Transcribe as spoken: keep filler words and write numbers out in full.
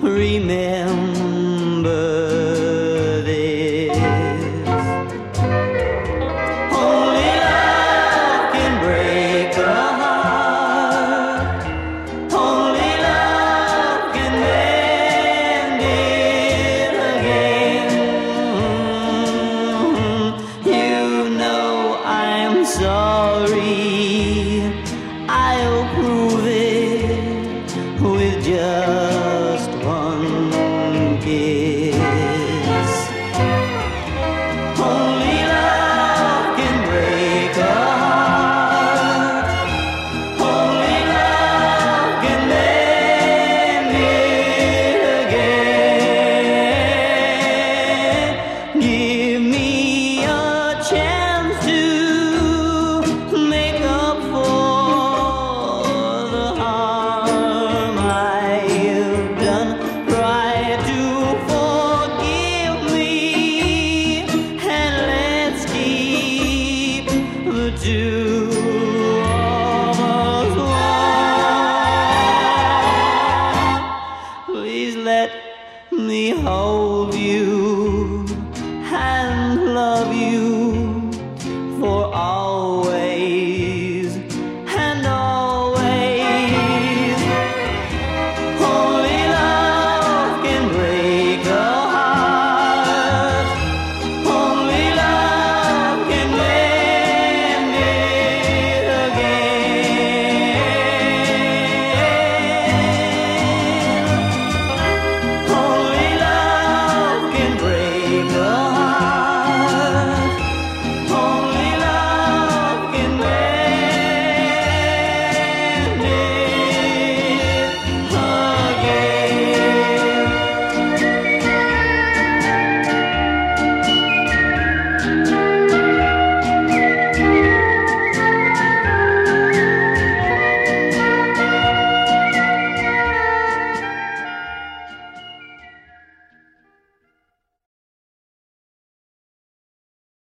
remember this. Only love can break a heart. Only love can mend it again. You know I'm sorry. I'll prove it with just one kiss. Only love can break a heart. Only love can mend it again. Give me a chance to make up for the harm I've done. Try to forgive me, and let's keep the two of us one. Please let me hold you and love you